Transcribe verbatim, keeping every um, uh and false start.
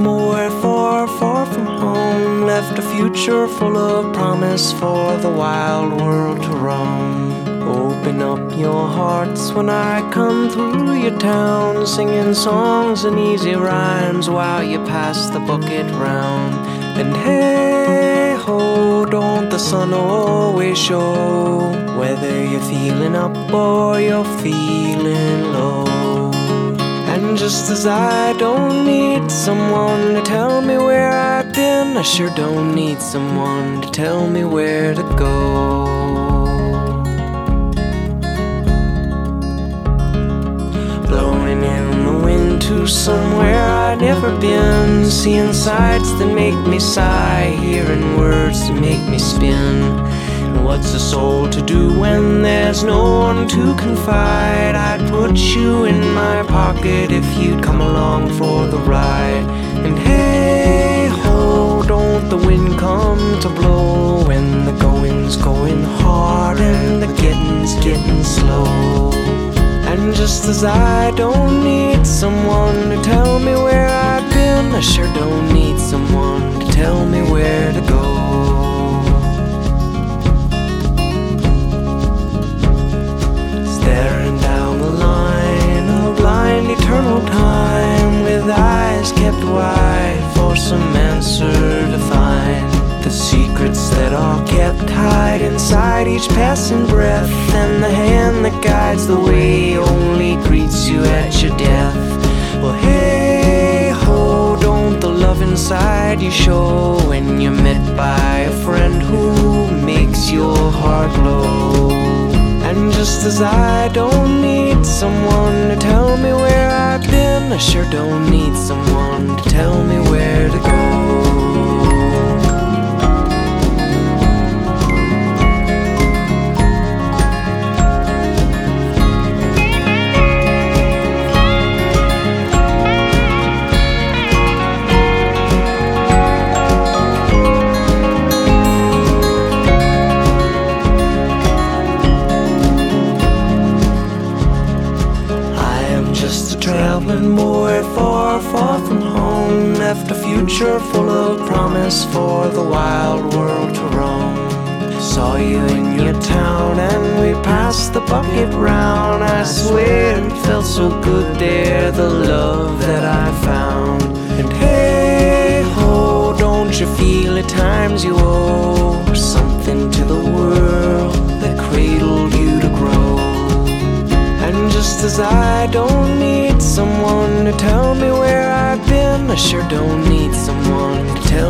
somewhere far, far from home. Left a future full of promise for the wild world to roam. Open up your hearts when I come through your town, singing songs and easy rhymes while you pass the bucket round. And hey ho, don't the sun always show whether you're feeling up or you're feeling low. And just as I don't need someone to tell me where I've been, I sure don't need someone to tell me where to go. Blowing in the wind to somewhere I've never been, seeing sights that make me sigh, hearing words that make me spin. What's a soul to do when there's no one to confide? I'd put you in my pocket if you'd come along for the ride. And hey ho, don't the wind come to blow when the going's going hard and the getting's getting slow. And just as I don't need someone to tell me where I've been, I sure don't need someone to tell me where to go. Staring down the line of blind eternal time, with eyes kept wide for some answer to find. The secrets that are kept hide inside each passing breath, and the hand that guides the way only greets you at your death. Well, hey ho, don't the love inside you show when you're met by a friend who makes your heart glow. And just as I don't need someone to tell me where I've been, I sure don't need someone to tell me where to go. Traveling boy far, far from home, left a future full of promise for the wild world to roam. Saw you in your town and we passed the bucket round. I swear it felt so good there, the love that I found. And hey ho, don't you feel at times you owe something to the world that cradled you to grow? And just as I don't need someone to tell me where I've been, I sure don't need someone to tell